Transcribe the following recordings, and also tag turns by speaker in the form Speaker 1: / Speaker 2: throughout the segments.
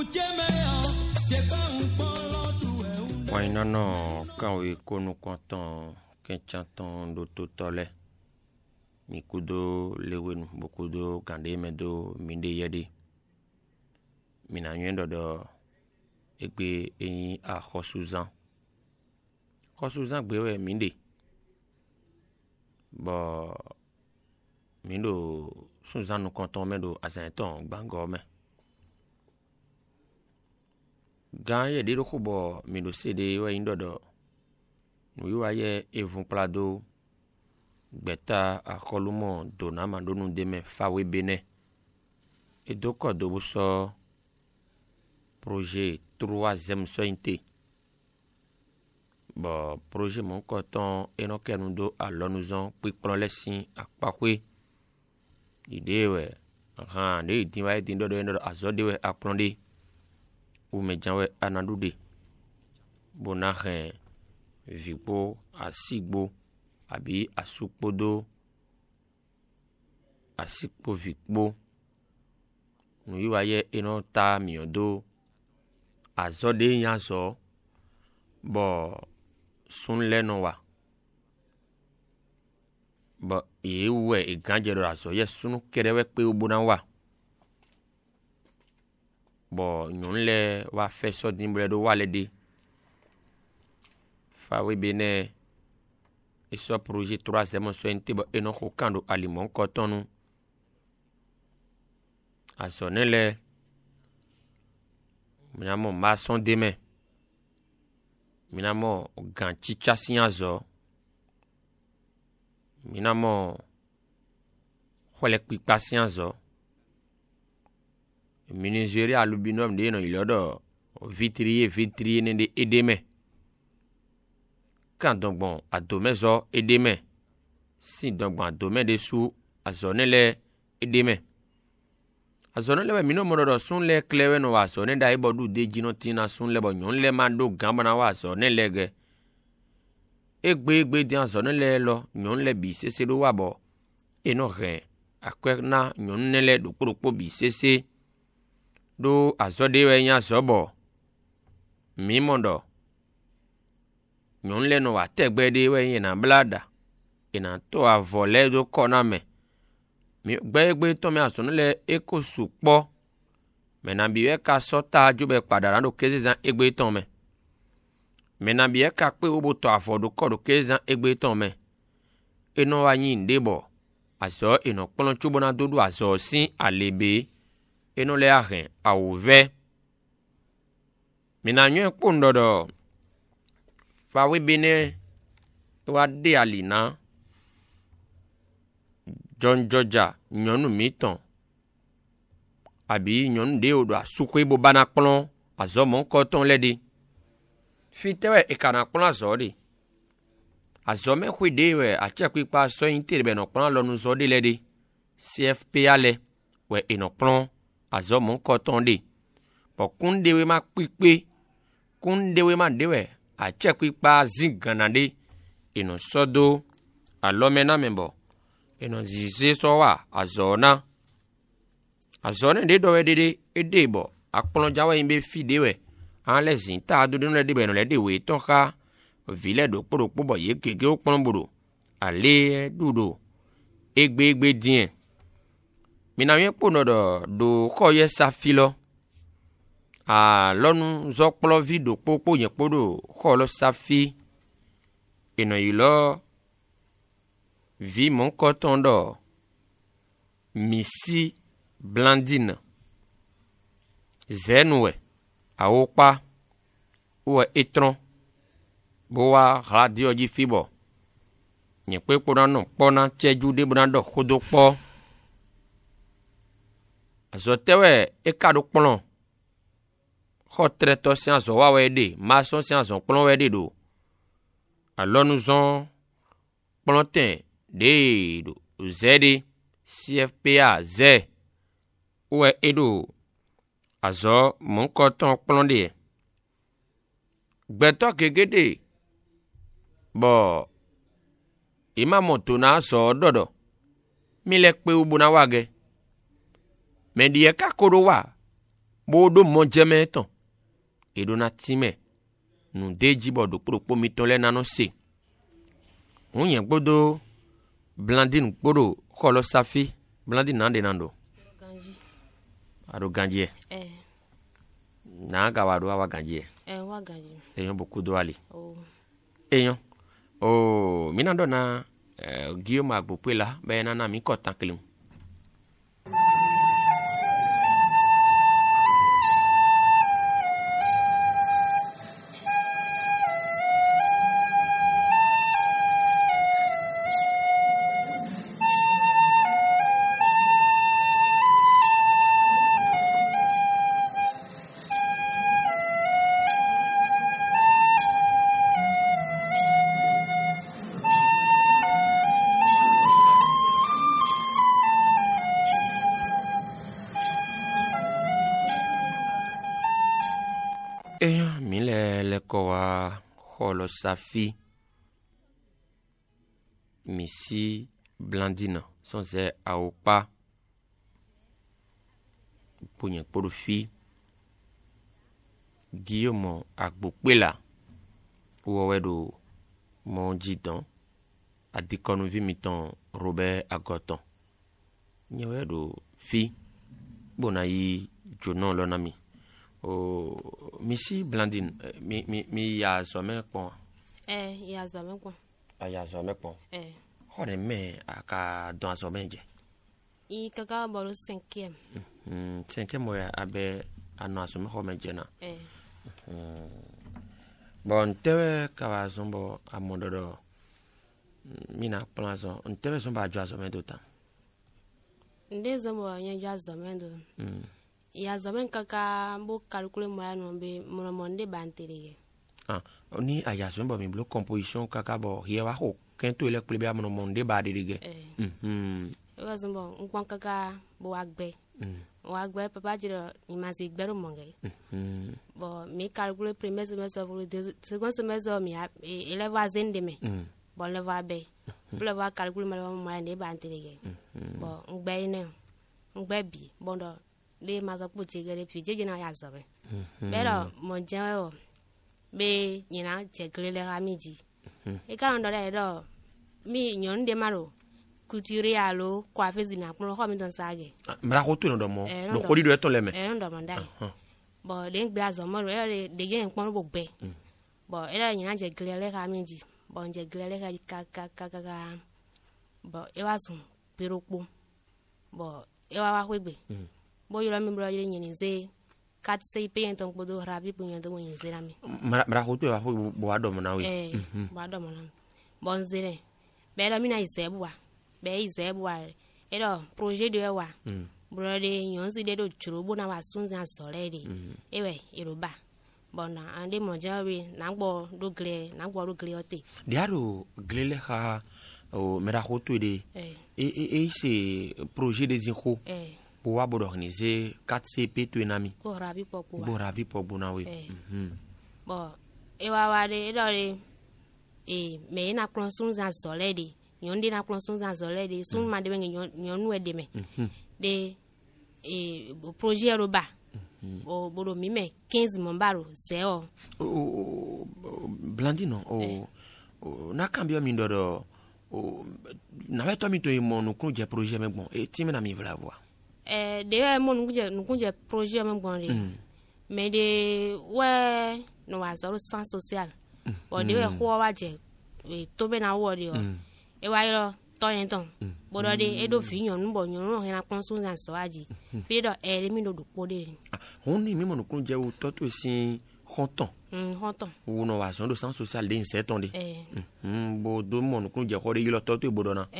Speaker 1: Wainano kawe konu kontan kenchantan do totole mikudo lewenu bokudo kande medo minde yedi minanyendo do egbe eyin a khosuzan gbewe minde bo mindo suzan nu kontan medo asenton gbango me gan ye de kubo mindo sede wa indodo nuwa ye evun plado gbeta akolumo dona mandonu deme fawe bene edoko do so projet 3e sointe bo projet mon coton enokenu do alonuzon pipron lesin apakwe idewe ran de dinwa dindodo endo azodewe apronde ou mejanwe anadude bonahen vigbo asigbo abi asukpodo asikpo vigbo nuyiwa ye eno ta miodo azode yanso bo sunle no wa bo ewe eganjero aso ye sunu kerewe pe obona wa bo nyonle wa feso dimbredo walede fawe bene eso projet 3e sointe bo eno kokando alimon kotonu asonele minamo mason deme minamo ganchicha sianzo minamo khole pipa sianzo ministère alubinom de no ilodo vitrier ne de edeme quand donc bon adomezo edeme si donc bon adome de sous azonele edeme azonele we mino modo sunle klewe no wa so ne dai bodu de jinotina sunle bo nyonle mando gamba na wa so ne lege egbe di azonele lo nyonle bi sese do wa bo eno ren akwena nyonle do kpokpo bi sese do azodewe nya zobo mimondo nyonle no wa tegbede we yin na blada ina to avole do kona me mi gbegbe to me asonle ekosupo me na biwe ka sota jube padara do kezan egbe ton me na biwe ka pe obo to afodo kodo kezan egbe ton me eno wa yin debo aso eno polon chubona dodo aso sin alebe eno le ahen awuve mina nyo pondodo fawe bene wa de alina John Georgia nyonu miton abi nyonu de odo asukwe bo bana plon azo mon koton ledi fitewe ekana plon azodi azo me khwidewe achekwi pa so interbe no plon lonu zodi ledi CFP ale we eno plon azo mon koton de po kundewe ma pipe kundewe ma dewe achekwi pa zinganade eno sodo alomena membo eno zize sowa azona de dowe de edebo akpon jawa imbe fidewe an lezin ta do le de beno le de we tonka vile do poropo bo ye gege okpon buru ale dudo egbe dien mina yen pono do koye safilo a lonu zokplo video popo yen podo kolo safi eno yilo vi mon coton d'or misi blandine zenwe aopa ou etron boa radio ji fibo nye pe pona no pona cheju de brando khodo po azotewe ekado plon khotreto science wa wede mason science plon wede do alors nous on plantin de zedi CFPA z ou edo azo mon coton plondé gbeto gegede bo ima moto na so dodo mi le pe ubuna wage me die ka koro wa bodo mo jeme ton edo na time nu deji bodo pro mi ton le nano se onye gbodo Blandine gbodo kolo safi Blandine nande nando
Speaker 2: Ganji.
Speaker 1: Ado ganji na gawado wa ganji
Speaker 2: Wa ganji.
Speaker 1: Eyon beaucoup do ali.
Speaker 2: Oh.
Speaker 1: Eyon. Oh, minando na Guillaume Agbopela be na mi kotan kelun. Le kowa holo safi misi Blandine son se aopa punye porofi Guillaume Agbopela uwedo mon jidon adikonu vi miton Robert Agoton nyewedo fi bonayi jonon lonami. Oh, Missy Blandine, mi ya zome pon.
Speaker 2: Ya zome pon.
Speaker 1: Ya zome pon. Hore me aka don zome je.
Speaker 2: I kaka bolo 5e.
Speaker 1: 5e mo ya abe ano zome ho me je na. Bon tewe kawa zombo amondodo. Mina plan zo. Tewe zombo ajwa zome do ta.
Speaker 2: Nde zombo nya zome do. Ya zaman kaka bo calcule moya no be monde bantere.
Speaker 1: Ni aya zombo mi blo composition kaka bo hier wa ho kento ele plebe am no monde ba de ge.
Speaker 2: Wa zombo nkwan kaka bo agbe. Wa agbe papa jiro imasi gbero monge. Bo mi calcule premier semestre pour second semestre mi ele va zende me. Bon le va be. Le va calcule moya de bantere ge. Bo ngbe ne. Ngbe bi bondo de mazo puchigere pije na ya zabe pero mo jewo be nyina cheglele hamiji e kan ndo do mi nyon de maro couture alo kwa fezi na pon ho mi don sage
Speaker 1: mra ko to ndo mo lo khodi do eton leme
Speaker 2: ndo mo ndai bo de ngbe azo mo re de gen pon bo be bo era nyina cheglele hamiji bo cheglele ka bo e wa sun peropo bo e wa kwegbe bo yoro mi bro yiri nyini ze kat sei pe enton bodo rabi punyo do mo yinzira mi
Speaker 1: mara ko to wa bo ado mo na we
Speaker 2: bo ado mo na bon zire be do mi na isebua be isebua e do projet de wa bro de nyon si de do churo bo na wa sunza sole de ewe yoruba bon na ande mo jawe na gbo do gle ote
Speaker 1: diaro glele ha o mera ko to de c'est projet des inco pour avoir organisé 4CP tout enami.
Speaker 2: Pour ravi
Speaker 1: pour bonawe.
Speaker 2: Bon, et wa de mais na klonsun za solede. Nyonde na klonsun za solede. Sun ma de nyon wede me. De projet roba. O bodo mi me 15 mombaro c'est o.
Speaker 1: Blandine na cambio mi dodo na veto mi to mo no kunje projet me bon et ti me na mi vla voir.
Speaker 2: De mon nkunje projet me bon de mais de ouais no wa zoro sans social o de we ho wa je to be na wo de o e wa yo to yen ton bo do de e do fi yon nbo yon no na konsu na so aji fi do e mi do po de
Speaker 1: on ni mi mo no kunje o to to sin honton o no wa zoro do sans social de 7 ans de bo do mo no kunje ho de yilo to to bo do na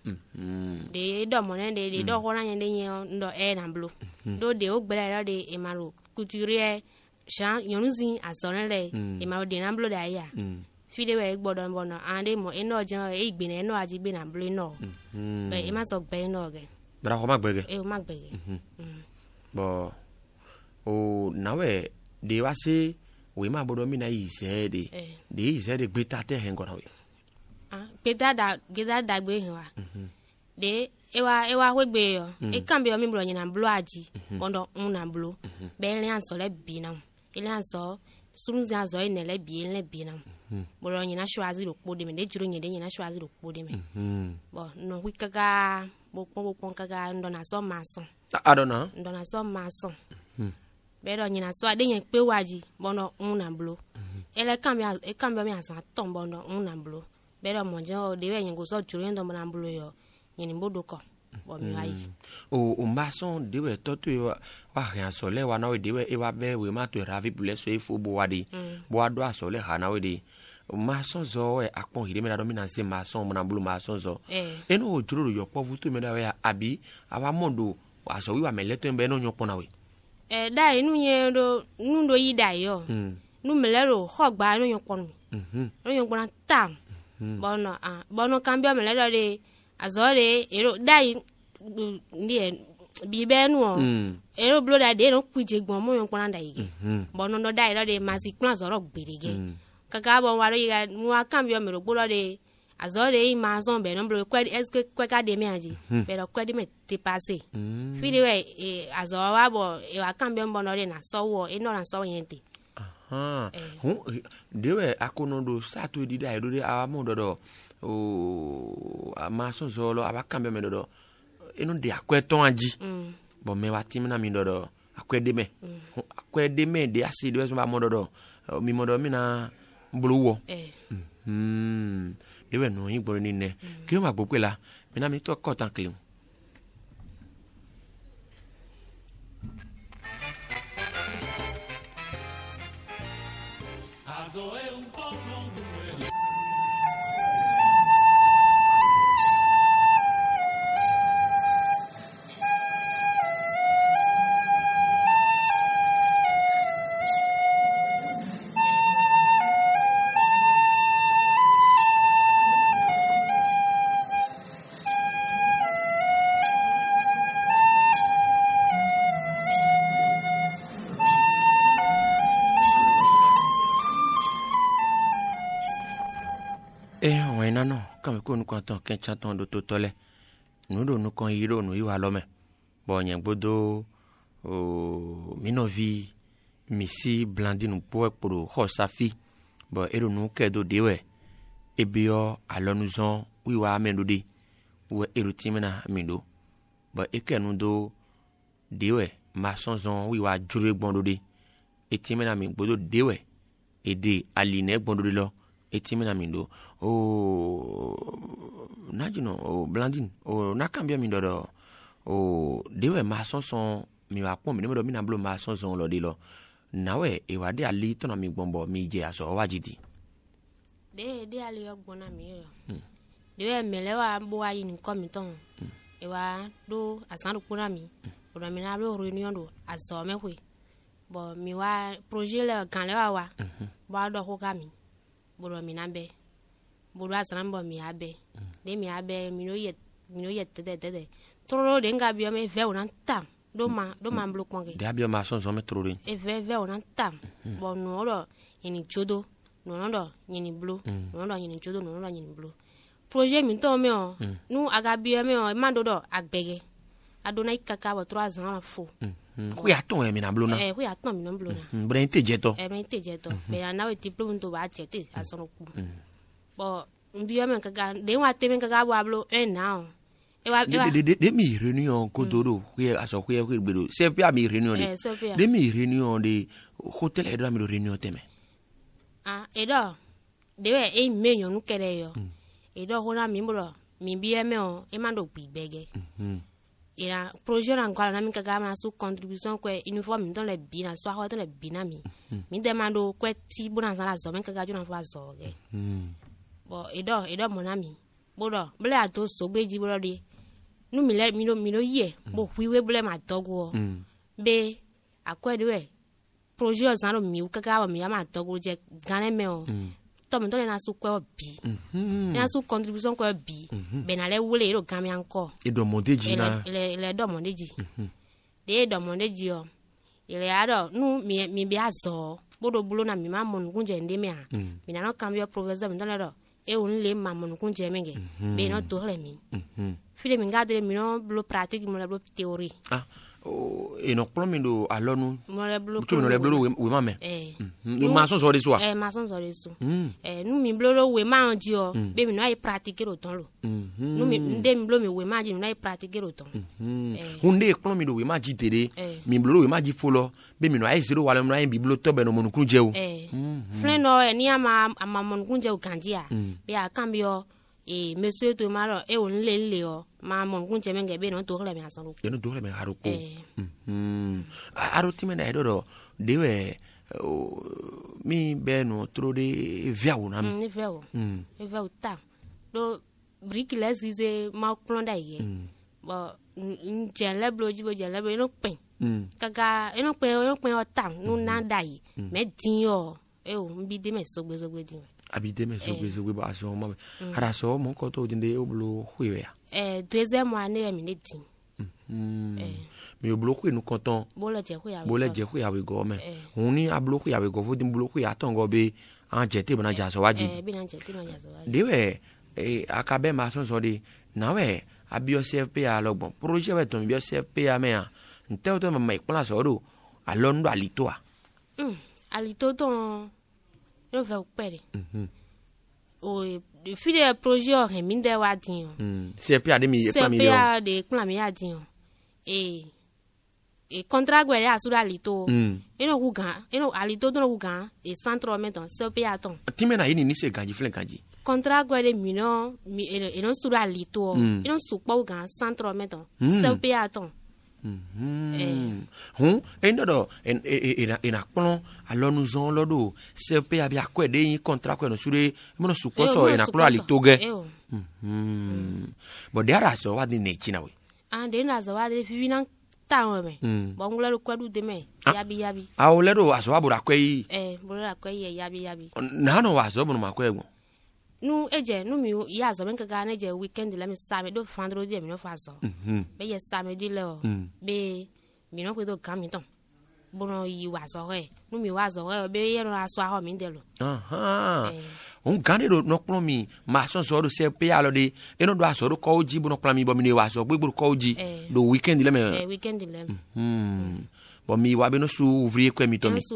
Speaker 2: de do mo de do ho na yen de yen ndo e na blo do de o gbere de e maro couturier chan yonuzin asonle e maro de na blo da ya fi de we gbodo mbono ande mo eno jan e igbe na eno aji gbe na blo no e ma so gbe no ge
Speaker 1: bra ko magbege
Speaker 2: e o magbege
Speaker 1: bo o nawe de wa se we ma bodo mi na ise de ise de gbe ta te hen go na we
Speaker 2: geda da gbe hin wa de ewa wegbe yo e cambio mi bro nyina blo aji bondo una blo be le anso le binam ele anso sunzi azo ine le binam bro nyina shwazi ro kpode me de juro nyede nyina shwazi ro kpode me bo no wikaga bo kaga ndo na so maso
Speaker 1: adona
Speaker 2: ndo na so maso be do nyina so ade yen pe waji bondo una blo ele cambio mi anso atom bondo una blo be do monjo de we yen go so juro ndo na blo yo nyini bodo ko bo mi ai
Speaker 1: o mason de we totu wa rien sole wa na we de we e wa be we ma to ravi bule so e fo bo wadi bo ado asole ha na we de o mason zo e akpon hire me da dominance mason mo na bulu mason zo eno o juro yo povu to me da we abi awa mondo aso wi wa meleto mbe no nyopon na we
Speaker 2: dai nu ye do nu do yi dai yo nu melero hogba nu nyopon no nyopon tam bono cambio melero de azore ero dai ndie bibe nu ero blo da de no kuje gbon mo yon kwanda yige bono no dai do de masikun azoro gberege kaka bo waro yiga mu akambio mero gboro de azore i mazon be no blo kwedi eske kweka de mi aji be do kwedi me te passer fili we azoro wa bo e akambio bono de na sowo e no na sowo yente
Speaker 1: dewe akono do sato di dai do de amondo do o amaso zolo abakambe me do eno de akweton aji bo me watim na mi do akwede me de aside we so ba modo do mi modo mi na mbuluwo dewe no yin gboro ni ne ki o ma gbogbo la mi na mi to kotan clean no kame ko nu konton ken chaton do totole nu do nu kon yiro nu iwa lo me bo yen gbodo o minovi misi blandine po pro ho safi bo ero nu kedo dewe ebio alonuzon wiwa mendode we ero timina mindo bo ekenu do dewe masonzon wiwa jure gbondode etimina mi gbodo dewe ede aline gbondode lo etimina mindo najino blandine nakambia mindo do dewe masonson mi wa pon mi do mi na blo masonson lo de lo nawe e wa de ali to na mi gbombo mi je aso wajidi
Speaker 2: de ali ogbona mi yo dewe melewa bo ayi ni komiton e wa do asan ko na mi do mi na blo reunion do aso me hwe bo mi wa projet le kan le wa bo do ko kami boro mi nabe boro asan bo mi abe de mi abe mi no yet tede toro de nga bio me ve ona tam do ma blo konge
Speaker 1: de abio ma son me toro de
Speaker 2: e ve ona tam bo no ro yini jodo no do yini blo no do yini jodo no do yini blo projet mi to me o nu aga bio me o ma do agbege adona ikaka bo 3 ans fo
Speaker 1: ku ya ton mi na blo na
Speaker 2: ku ya ton mi no blo na
Speaker 1: bre intejeto
Speaker 2: be na we diplôme to ba chete asono ku bo bio me kaga de wa te me kaga bo blo now
Speaker 1: de mi réunion ko dodo ku aso ku gbero se pia mi réunion de mi réunion de hotel e do mi réunion teme
Speaker 2: edo de we e me yon nu kere yo edo ho na mi bro mi bio me o e ma do gbege ira projet en quoi na mi kaga ma sous contribution quoi uniforme dans les bina so ha dans les binami mi demando quoi ti bona sala so mi kaga jona fa so ge bo edo monami bodo ble ato so gbeji bro de nu mi no ye bo hwiwe ble ma dogo be akwede we projet zan mi kaga ba mi ma dogo je gane me o to mi don na su kwa bi na su contribution kwa bi be na le wole ro gami anko
Speaker 1: e do mondeji na
Speaker 2: le do mondeji de do mondeji o ile ado nu mi bi azo bodo bulo na mi ma mon kunje nde mi a mi na no cambio professeur mi don le do e un le ma mon kunje menge be no to le mi file mi ngade mi no blo pratique mo le blo théorie
Speaker 1: e no plan mi do alonu
Speaker 2: mo le blo
Speaker 1: tu no le blo we ma me no ma so de so
Speaker 2: ma so de so nu mi blo we ma ji o be mi no ai pratiquer o ton lo nu mi nde mi blo mi we ma ji no ai pratiquer o ton
Speaker 1: hunde plan mi do we ma ji tede mi blo we ma ji folo be mi no ai zero wala no ai bi blo to be no mo nkun je o
Speaker 2: flen no ni ama mo nkun je o kanjia be akambio monsieur to maro o nle o ma mon kun cheme ngebe no to le me asoro
Speaker 1: no do le me haruko aro time na edo dewe mi be no tro de viawo na
Speaker 2: mi viawo ta do brick les ize ma plonda ye bo njenle bloji bo jenle bo no pen kaga eno pen o ta no na dai me din o mbi de me sogbe din
Speaker 1: abide me sogbe ba so mo ara so mo ko to dinde oblo hwe ya
Speaker 2: deuxième année mi ne tin
Speaker 1: mi oblo hwe no konton
Speaker 2: bo le je hwe
Speaker 1: ya we go me oni ablo hwe ya we go fo din blo hwe ya ton go be an jete bana ja so waji
Speaker 2: bi na jete ma ja so waji
Speaker 1: dewe akabe ma so de na we abio CFP a logbon projet we ton bio CFP a me a nte to ma ikpla so do alondo alito a
Speaker 2: alito ton no va opere de fide projet o minde wa din
Speaker 1: CFP a de mi
Speaker 2: ekpa mi CFP a de ekpa mi a din contrat gwere asura alito eno hugan eno alito don hugan centre meton CFP a ton
Speaker 1: timena yini ni se ganji flen ganji
Speaker 2: contrat gwere mi eno sura alito eno supo hugan centre meton CFP a ton
Speaker 1: endo ena plon alonu zon lodo CFP a bi akwede yin contrat ko no sure mo no suko so ena plon alitoge bo dara so wa di nechina we
Speaker 2: de na so wa de fifinan tawo me bo ngula lo kwadu de me yabi
Speaker 1: o ledo aso wa bura kwei
Speaker 2: bura la kwei yabi
Speaker 1: na no wa so bo no makwe ego
Speaker 2: nu eje nu mi ya zo men kaga na je weekend la mi sa me do vendredi mi no fa so be ye samedi le o be mi no ko do kan mi ton bono yi wa so re nu mi wa so re be ye no aso aho mi de lo
Speaker 1: on gane do no plo mi ma so so do CFP alo de eno do aso do ko ji bono plan mi bo mi ne wa so gbegbo ko ji do weekend le me
Speaker 2: weekend le
Speaker 1: bo mi wa be no su ouvrier ko mi to mi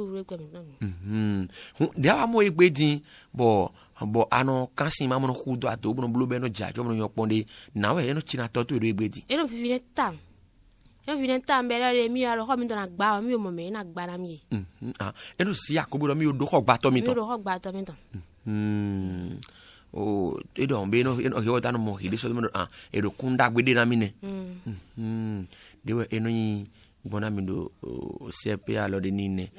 Speaker 1: de awa mo egbe din bo ano kansi ma mo no kudo ato bo no blo be no jajo mo no yoponde na we no china to to egbe din
Speaker 2: eno fifine tam bele mi alo ho mi don agba mi o mo me na agba na mi
Speaker 1: eno si akobo mi o do ko gba to mi to edo be no ke wota no mo hide so mo edo kunda gbede na mi ne de we eno yi bona mi do CFP alo de nine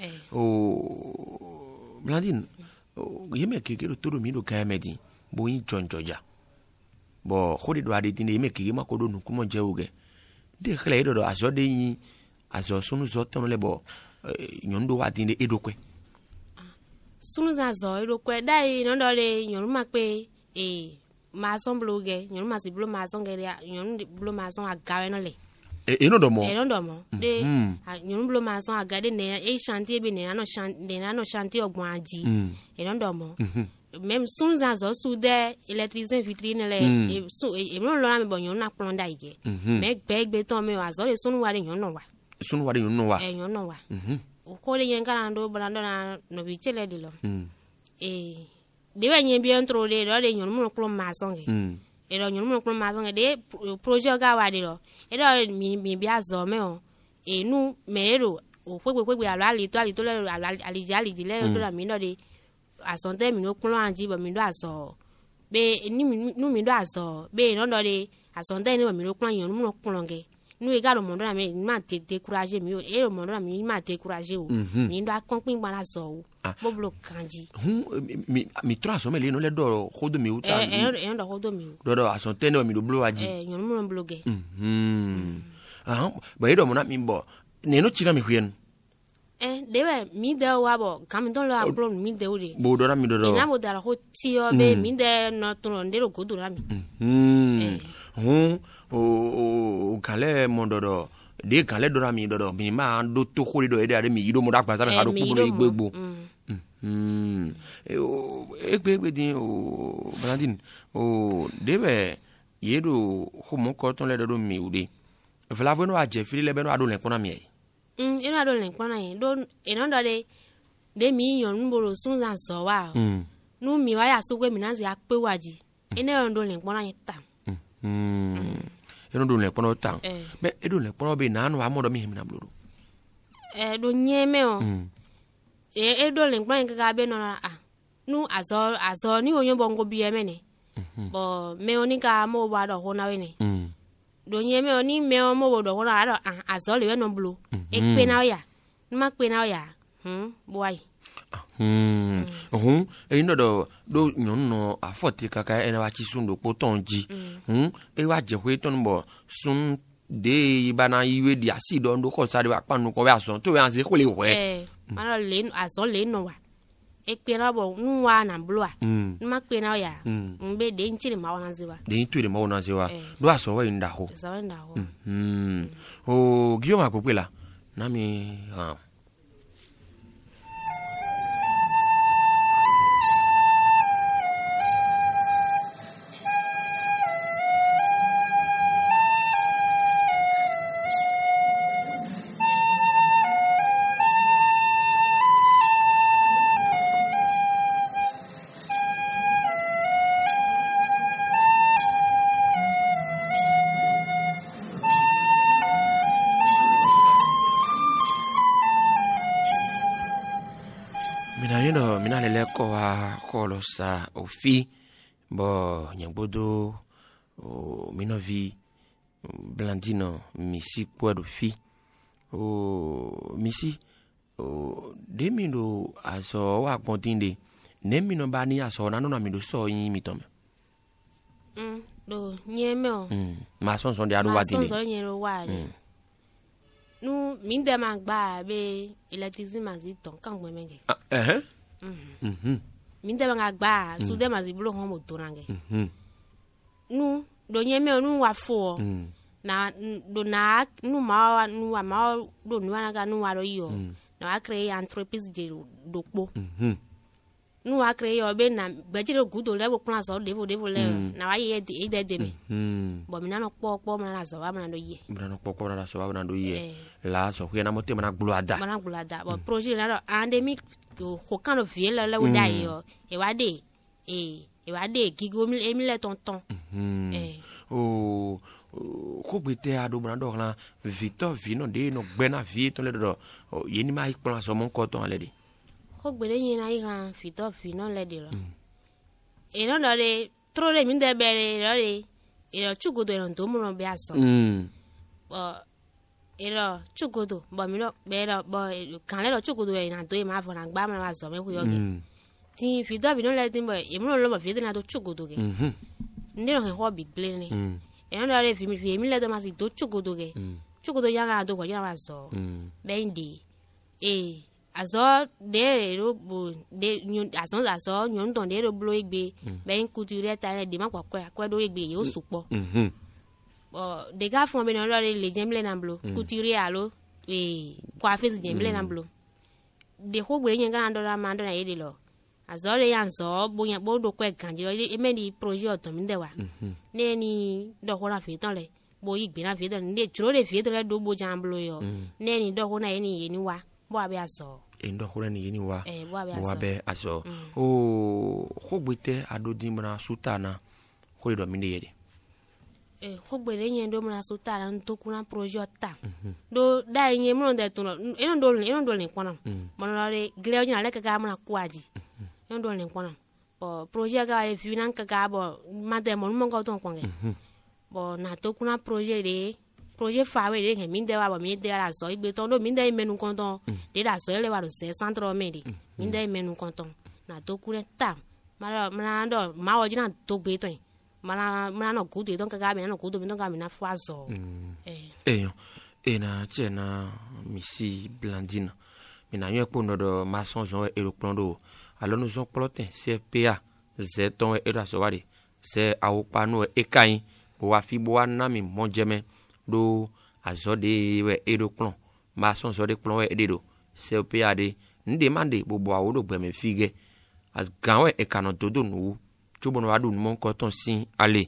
Speaker 1: Blandine yeme keke to mi do ka medi bo yin jonjoja bo khodi do ade tinde yeme keke makodo nukumo jewuge de khale do aso de yin aso sunu zo ton le bo nyondo wa tinde edokwe
Speaker 2: sunu za zo edokwe dai no do le nyon ma pe ma son bloge nyon ma si blo ma son gere nyon blo ma son agawe no le
Speaker 1: eno do mo
Speaker 2: de nyon blo ma son agade ne chantier be ne no chantier ogbon aji eno do mo même sunu za zo su de électricien vitrine le e mo lo na me bo nyon na plon da ige me gbe ton me wa zo le sunu wa de nyon no wa nyon no wa ko le yen kana do blando na no bi chele di lo de we yen bi entro de do de nyon mo plon ma son ge e do nyon mo plon ma son ge de projet ga wa de lo e do mi bi azo me o nu me ro o pe alo alito le aliji le do la mi no de asonte mi no plon anji bo mi do aso be ni mi do aso be no do de asonte ni bo mi no plon nyon mo plon ge nu e ga lo mondo na me ma décourager mi o e lo mondo na mi ma décourager o mi ndo akonpin gbara so o bo blo kanji
Speaker 1: mi tra so me le no le do khodo mi uta
Speaker 2: ndo khodo mi
Speaker 1: do asonte no mi do blo aji
Speaker 2: nyon mo bloge
Speaker 1: ba edo mo na mi bo ne no chira mi huen
Speaker 2: dewe mi de wa bo kam don lo agro mi de ore
Speaker 1: bo do na mi do
Speaker 2: ina mo da ho ti o be mi de no to ndo ro godo na mi
Speaker 1: o kale mondodo de kale do na mi do mi ma do to khori do ede are mi yido mo da gba sa ha do kubo igbegbo egbe din o Blandine o dewe yedo homo koton le do mi ude vla veno a jefili le beno ado le pona mi
Speaker 2: ino ado le pona yin do ino do de mi yon mboro sun zan so wa nu mi wa ya so gwe mi na se ape waji ino do le pona yin ta
Speaker 1: ino do le pona ta me edo le pona be na no amodo mi himna bloro
Speaker 2: do nyeme o edo le pona yin ka be no nu azor ni onyo bongo bi emene bo me oni ka mo wa do hona we ni do nye me oni me o mo do hona do azor le no blue e pe na ya ma pe na ya boy
Speaker 1: e no do nyon no afoti kaka e na wa chi sun do potonji e wa je hwe ton bo sun de bana iwe di asi do ndo ko sare wa panu ko wa son to we anse ko le we
Speaker 2: ma le azor le no wa ekpena bo nwa na blua ma kpena ya mbe de nchiri ma wana ziwa
Speaker 1: de ntwire ma wana ziwa do aso wa inda ho o Guillaume akopela na mi mina lele ko wa kolo sa ofi bo nyambodo o minovi blandino misi podo fi o misi o de mino aso wa kontinde ne mino bani aso na no na mino so yin mi tome
Speaker 2: do nyeme o
Speaker 1: ma son de adu wa dinde
Speaker 2: son nyero wa nu min de ma gba be electricity mazi ton kan gbe menge min de ma gba su de mazi blo ho moto nange nu do nyeme nu wa fo na do na nu ma do nu na ga nu wa ro yo na wa create entreprise de do po nu wa create yo be na gbejire gudo le bo plan so devo le na wa ye de me bo mi na no po na so wa na do ye
Speaker 1: mi na no po na so wa na do ye la so hwe na mo te na glo ada
Speaker 2: bo projet na do andemic ko kan no vie la wo dai yo e wa de gigo mi le tonton
Speaker 1: o ko gbete ado bra do la Victor vino de no gbe na vie to le do ye ni ma ipon so mo ko ton ale de
Speaker 2: ko gbere yin na iran Victor vino le de lo e no do de tro de mi de bere lo de e lo chugodo ron to mo no be aso bo e lo chugodo bo mi lo be lo bo kan le lo chugodo e na do e ma fo na gba ma la so me ku yo ge ti Victor vino le tin bo e mo lo bo Victor na do chugodo ge ndi lo ho big play ni e no do de fi mi le do ma si do chugodo ge chugodo ya ga do ko ya ma so be ndi azo de ro bo de nyon azo nyon don de ro blo igbe be couture ta de ma kwa do igbe yo supo de ga fon be no le jemble na blo couture alo kwa face jemble na blo de ho gbe yen ga ndo ra ma ndo na yede lo azo le yan so bo yan bo do kwa kan je lo e me di projet oto mi de wa ne ni do ho na fe ton le bo igbe na fe don ne churo le fe to le do bo jamblo yo ne ni do ho na ye ni wa bo abi aso
Speaker 1: endo hore ni yini wa bo abe aso o khogbete adodi mna sutana ko do minde yede
Speaker 2: khogbele yen do mna sutana to kuna projet ta do da yen mno de to eno do le kwana mo no le gleo jina le ka mna kwaji eno do le kwana o projet ga le finan ka bo mate mo ko ton kwange bo na to kuna projet de projet fawe de ke min de wa ba mi de la so igbe ton do min de menu konton de la so le wa do se centre medi min de menu konton na to kure ta mala do ma o jina to gbe ton mala no gudu don ka ga be no gudu mi don ga mi na fwa zo
Speaker 1: na chena misi blandina mina yo po no do maçon Jean et le plan do alors nous on plotin CPA zeton et la so wari se awu panu e kan bo afi bo na mi monjeme do azode we edo klon ma son zode klon we edo CPA de ndemande bobo awo do gbeme fige as ganwe e kanon todo nu chubo no adu mon koton sin ale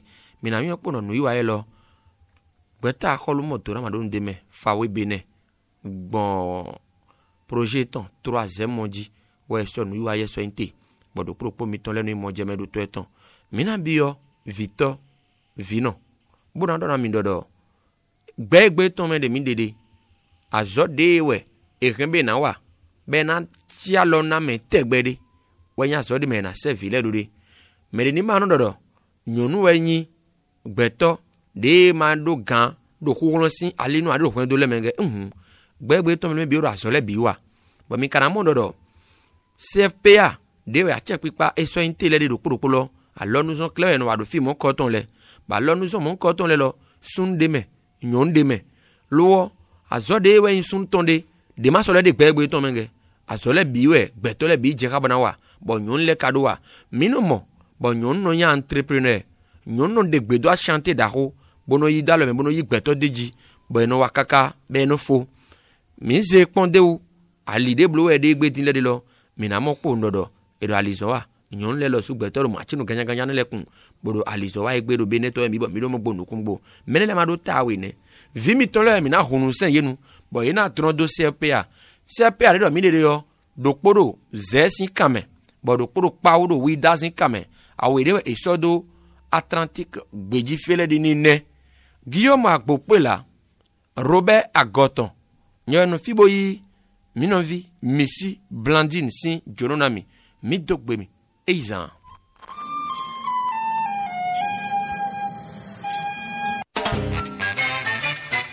Speaker 1: mina mi po no nu iwa ye lo gbeta kholu moto na ma don de me fawe bene bon projet ton 3e moji we so nu iwa ye so inte bodo propo mi ton le nu mo je me do to eton mina bi yo Victor Vino bona do na mi dodo gbegbe ton me de mi dede azo de we ekembe na wa be na tia lo na me tegbede wanya zo de me na serve le do de me de ni ma no dodo nyonu we yin gbeto de ma do gan do khulon sin alinu ade do fun do le menge gbegbe ton me bi ro azo le bi wa bo mi kana mo dodo CFPA de we a check pipa e so intele de do polo alors nous on clair no wa do fi mo koton le ba lo nous on mon koton le lo sun de me nyon de me lo azo de we sun tonde de ma so le de gbegbe ton menge azo le bi we gbeto le bi je ka bana wa bo nyon le kado wa mino mo bo nyon no ya entrepreneur nyon no de gbedo a chanter daho bono yi dalo me bono yi gbeto deji bo no wakaka be no fo mi ze ponde u ali de blo e de gbe tin le de lo mi na mo po ndodo e do alizo wa nyon le lo su gbeto ro ma chinu ganya ganya le kun bodo alizo wa e gbe do be neto mi bo mi do mo gbonu kun gbo mene le ma do tawe ne vi mi tolo mi na hunu sen yenu bo ina tron do CPA de do mi de yo do kporo zesin kame bo do kporo pawo do wi dazin kame awe de e sodo Atlantique gbeji fele di ni ne Guillaume Agbopela Robert Agoton nyonu fiboyi minovi Missy Blandine sin Jononami mi dogbemi eizan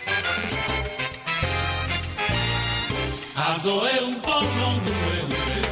Speaker 3: Azo é um pão não doeu.